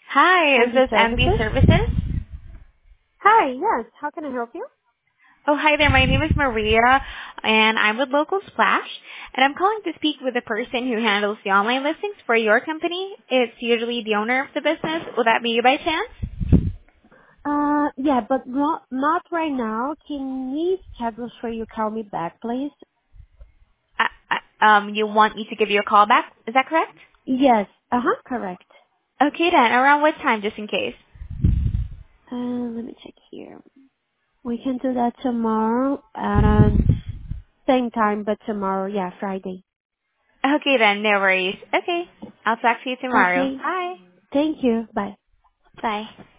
Hi, is MD this MD Services? Services? Hi, yes. How can I help you? Oh, hi there. My name is Maria, and I'm with Local Splash, and I'm calling to speak with the person who handles the online listings for your company. It's usually the owner of the business. Would that be you by chance? Yeah, but not right now. Can we schedule for you call me back, please? You want me to give you a call back? Is that correct? Yes. Correct. Okay then. Around what time, just in case? Let me check here. We can do that tomorrow at same time, but tomorrow, yeah, Friday. Okay then. No worries. Okay. I'll talk to you tomorrow. Okay. Bye. Thank you. Bye. Bye.